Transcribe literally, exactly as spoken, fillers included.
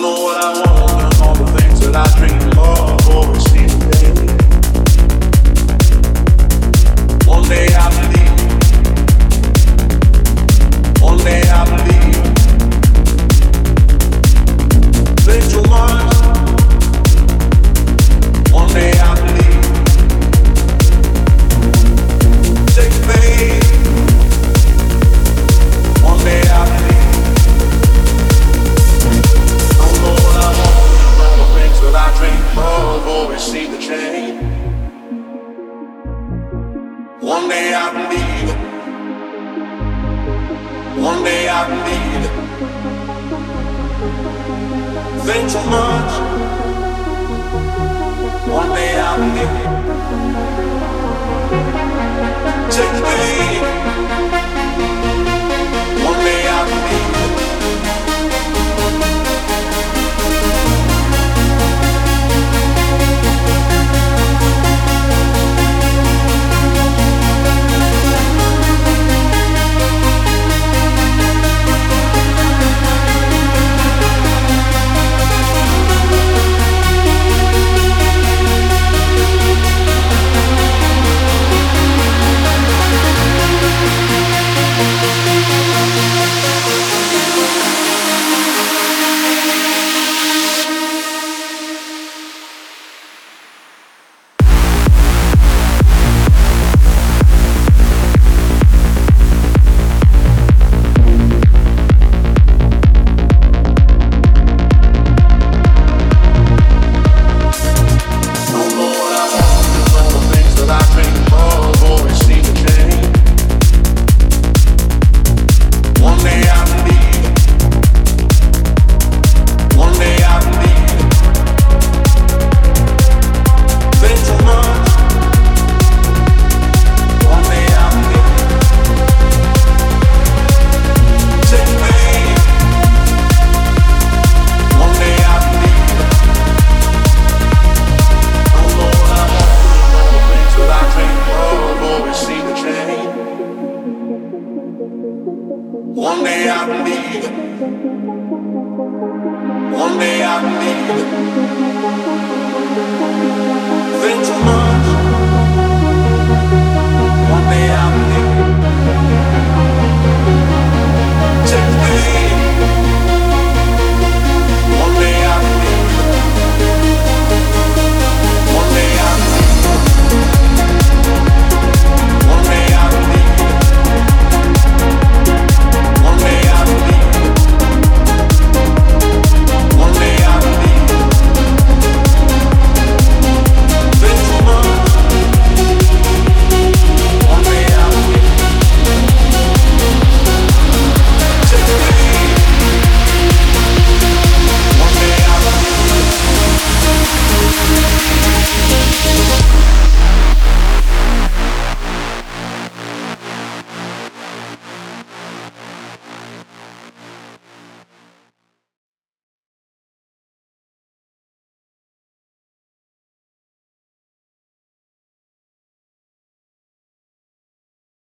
know what I want, and all the things that I dream of always seem to fade. One day I believe, one day I believe. Think too much. One day I believe. Take faith. One day I believe. Don't know what I want, and all the things that I dream of always seem to change. One day I believe. One day I believe. Think too much. One day I believe. Take faith. One day I believe. One day I believe. One day I believe. Think too much.